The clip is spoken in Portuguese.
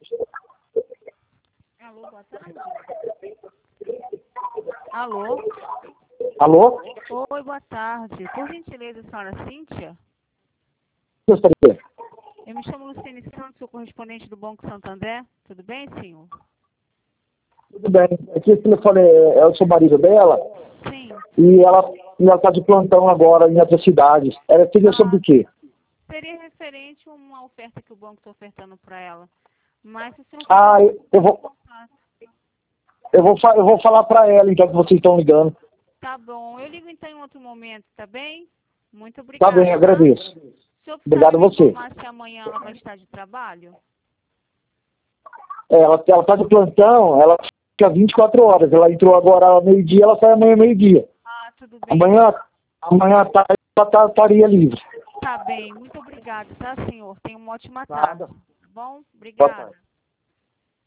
Alô, boa tarde. Alô? Alô? Oi, boa tarde. Por gentileza, senhora Cíntia? Gostaria. Eu me chamo Luciene Santos, sou correspondente do Banco Santander. Tudo bem, senhor? Tudo bem. Aqui esse telefone é o seu marido dela Sim. e ela está de plantão agora em outra cidade. Ela seria sobre o quê? Seria referente a uma oferta que o banco está ofertando para ela. Mas se você não Ah, quiser, eu vou falar para ela então que vocês estão ligando. tá bom. Eu ligo então em outro momento, tá bem? Muito Tá obrigada. bem, agradeço. O senhor Obrigado sabe a me você. informar se amanhã ela vai estar de trabalho? Ela está de plantão, ela fica 24 horas. Ela entrou agora ao meio-dia, ela sai amanhã meio-dia. Ah, tudo bem. Amanhã à tarde ela estaria livre. Tá bem. Muito obrigada, tá, senhor? Tenha uma ótima Nada. tarde. Tá bom? Boa Obrigada. tarde.